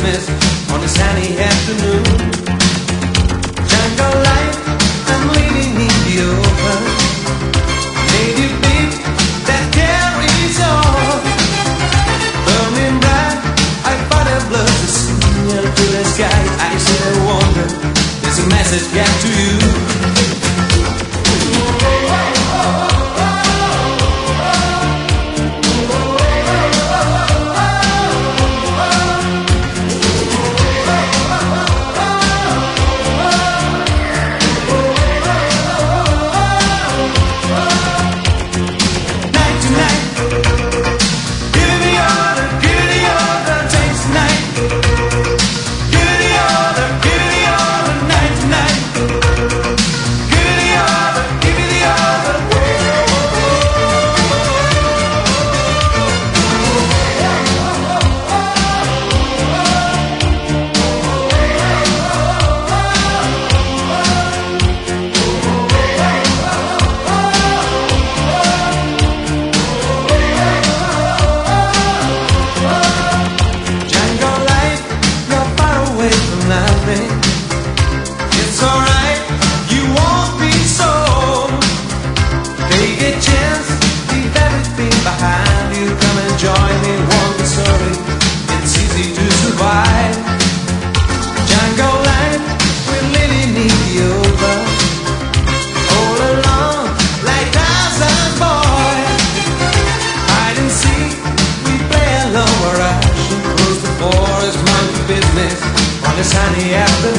Christmas on a sunny afternoon. Jungle life, I'm living in the open. Native beat that carries on. Burning bright, I fight a blood to signal to the sky. I sit and wonder, there's a message get to you. Sunny after